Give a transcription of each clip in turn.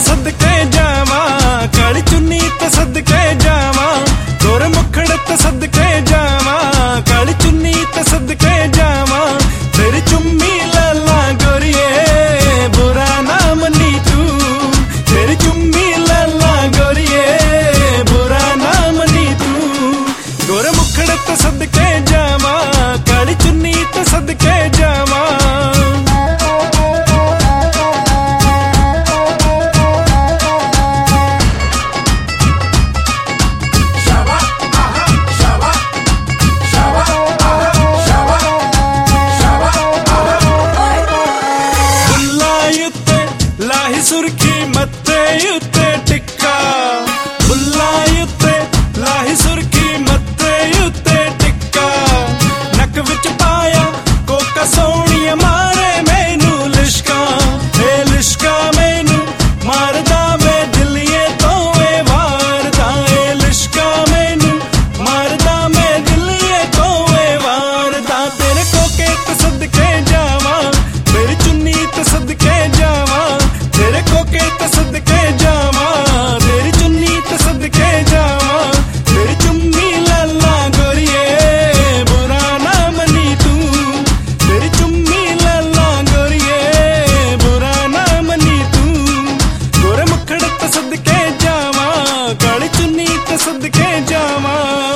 सदके जावा, काली चुन्नी ते सदके जावा, गोरे मुखड़े ते सदके जावा, काली चुन्नी ते सदके जावा, तेरी चुम्मी लाला गोरिए बुरा ना मनी तू, तेरी चुम्मी लाला गोरिए बुरा ना मनी तू, गोरे मुखड़े ते सदके जावा, काली चुन्नी ते सदके जावा। लाही सुर्खी मत्थे उत्ते टिक्का, बुल्लां उत्ते लाही सुर्खी मत्थे उत्ते टिक्का, नक विच पाया कोका सोहणिया मारे मैनू लिशका, ए लिशका मैनू मारदा मैं दिलिए तो ए वारदा, ए लिशका मैनू मारदा मैं दिलिए तो ए वारदा, तेरे कोके ते सदके जावा, तेरी चुन्नी ते सदके जावा, तेरे कोके ते सदके जावा, तेरी चुन्नी ते सदके जावा, तेरी चुम्मी लाला गोरिए बुरा ना मनी तू, तेरी चुम्मी लाला गोरिए बुरा ना मनी तू, गोरे मुखड़े ते सदके जावा, काली चुन्नी ते सदके जावा।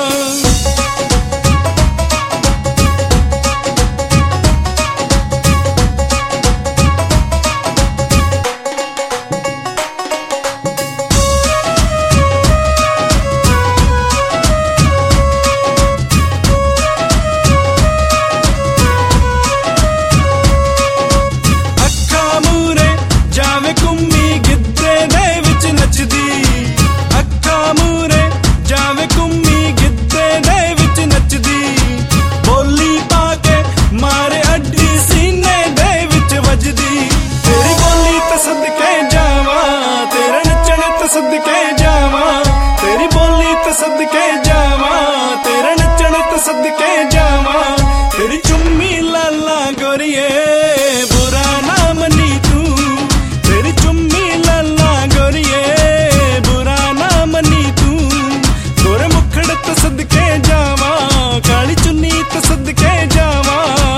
जावे कुम्मी गिद्धे दे विच नचदी, अक्खां मूरे जावे कुम्मी गिद्धे दे विच नचदी, बोली पाके मारे अड्डी सीने दे विच वजदी, तेरी बोली ते सदके जावा, तेरे नचने ते सदके जावा, तेरी बोली ते सदके जावा, तेरे नचने ते सदके जावा, तेरी चुम्मी लाला गोरिए बुरा ना मनी तू, तेरी चुम्मी लाला गोरिए बुरा ना मनी तू, गोरे मुखड़े ते सदके जावा, काली चुन्नी ते सदके जावा।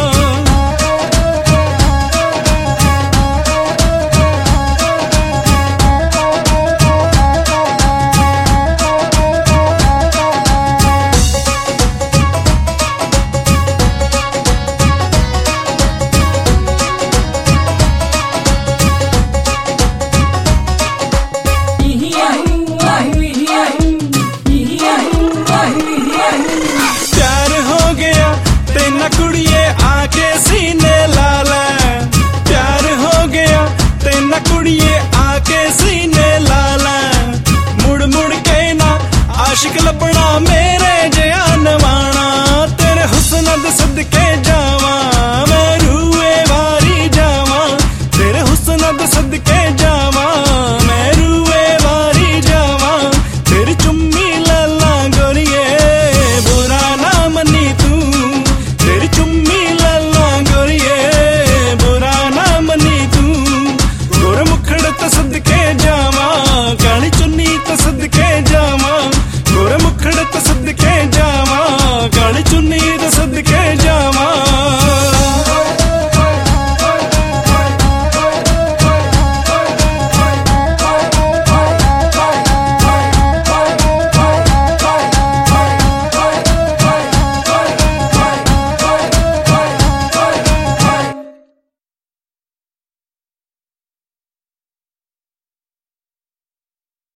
प्यार हो गया तेना कुड़िए आके सीने ला ले, प्यार हो गया तेना कुड़िए आके सीने ला ले, मुड़ मुड़ के ना आशिक लपना मेरे जिया नवाना, तेरे हुस्न दे सदके जावा, मैं रूए वारी जावा, तेरे हुस्न दे सदके जावा, मैं रूए वारी जावा, तेरी चुम्मी लाला गोरिए बुरा ना मनी तू, तेरी चुम्मी लाला गोरिए बुरा ना मनी तू, गोरे मुखड़े ते सदके जावा, काली चुन्नी ते सदके जावा, गोरे मुखड़े ते सदके जावा, काली चुन्नी ते सदके